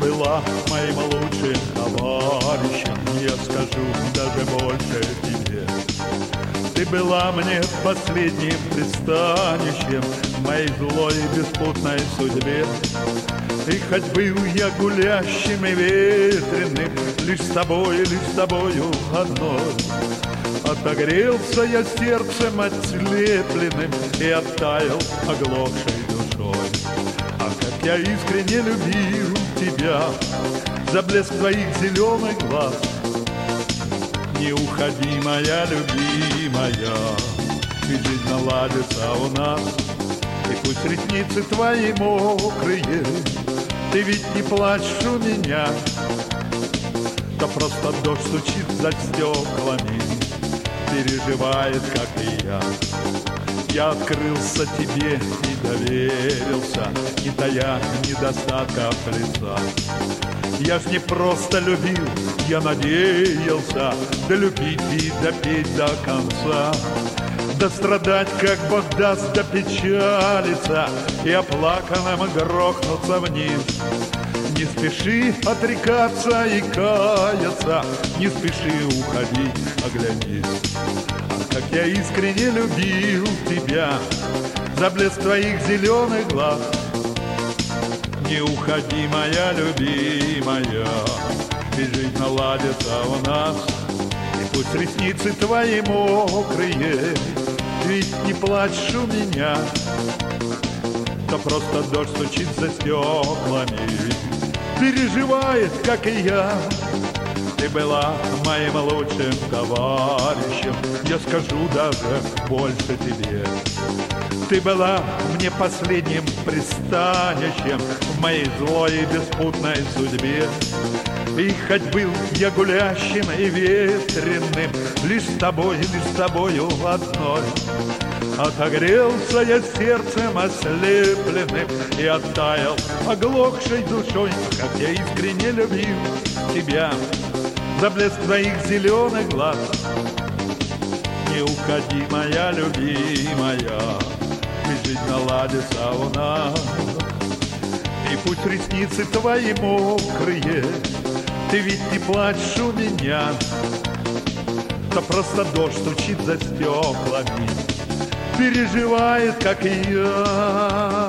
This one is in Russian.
была моим лучшим товарищем, я скажу даже больше тебе. Ты была мне последним пристанищем в моей злой и беспутной судьбе. И хоть был я гулящим и ветреным, лишь с тобою одной, отогрелся я сердцем ослепленным и оттаял оглохшей душой. А как я искренне любил тебя за блеск твоих зеленых глаз. Не уходи, моя любимая, и жизнь наладится у нас. И пусть ресницы твои мокрые, ты ведь не плачешь у меня, да просто дождь стучит за стеклами, переживает, как и я. Я открылся тебе и доверился, не тая недостатков лица. Я ж не просто любил, я надеялся долюбить и допеть до конца, да страдать, как Бог даст, да печалиться и оплаканным грохнуться вниз. Не спеши отрекаться и каяться, не спеши уходить, оглянись. А как я искренне любил тебя за блеск твоих зеленых глаз. Не уходи, моя любимая, и жизнь наладится у нас. И пусть ресницы твои мокрые, ведь не плачешь у меня, да просто дождь стучит за стеклами, переживает, как и я. Ты была моим лучшим товарищем, я скажу даже больше тебе. Ты была мне последним пристанищем в моей злой и беспутной судьбе. И хоть был я гулящим и ветреным, лишь с тобою одной, отогрелся я сердцем ослепленным и оттаял оглохшей душой. Как я искренне любил тебя за блеск твоих зеленых глаз. Не уходи, моя любимая, и жизнь наладится у нас. И пусть ресницы твои мокрые, ты ведь не плачешь у меня, да просто дождь стучит за стеклами, переживает, как и я.